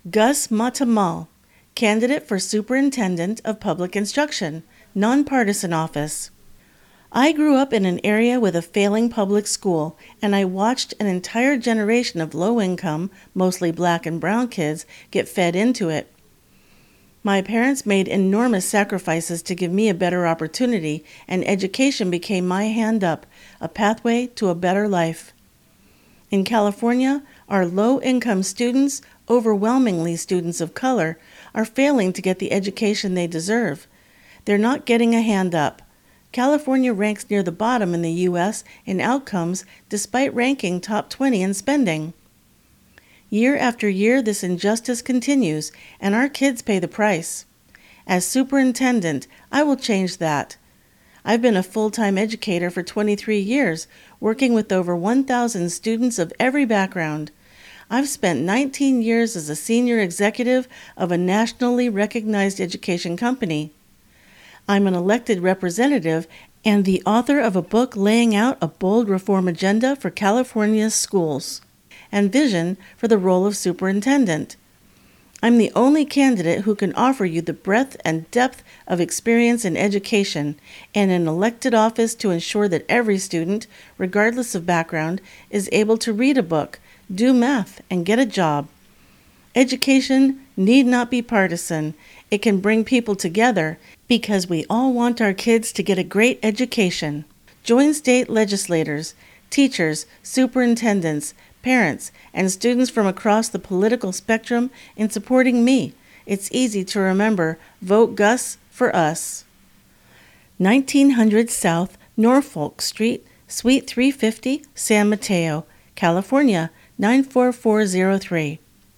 Gus Matamal, candidate for Superintendent of Public Instruction, nonpartisan office. I grew up in an area with a failing public school, and I watched an entire generation of low-income, mostly black and brown kids get fed into it. My parents made enormous sacrifices to give me a better opportunity, and education became my hand up, a pathway to a better life. In California, our low-income students, overwhelmingly students of color, are failing to get the education they deserve. They're not getting a hand up. California ranks near the bottom in the U.S. in outcomes despite ranking top 20 in spending. Year after year, this injustice continues, and our kids pay the price. As superintendent, I will change that. I've been a full-time educator for 23 years, working with over 1,000 students of every background. I've spent 19 years as a senior executive of a nationally recognized education company. I'm an elected representative and the author of a book laying out a bold reform agenda for California's schools and vision for the role of superintendent. I'm the only candidate who can offer you the breadth and depth of experience in education and an elected office to ensure that every student, regardless of background, is able to read a book, do math, and get a job. Education need not be partisan. It can bring people together because we all want our kids to get a great education. Join state legislators, teachers, superintendents, parents, and students from across the political spectrum in supporting me. It's easy to remember. Vote Gus for us. 1900 South Norfolk Street, Suite 350, San Mateo, California, 94403.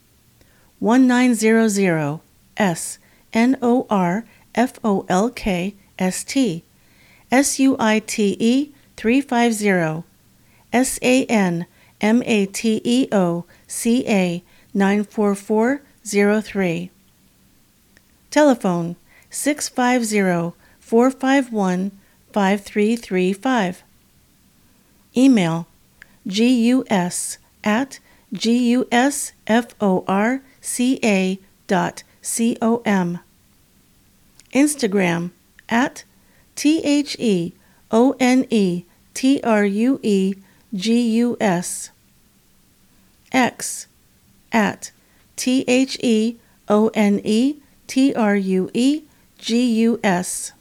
1900 S NORFOLK ST SUITE 350 SANMATEOCA 94403. Telephone 650-451-5335. Email gus@gusforca.com. Instagram @THEONETRUEGUS. X @THEONETRUEGUS.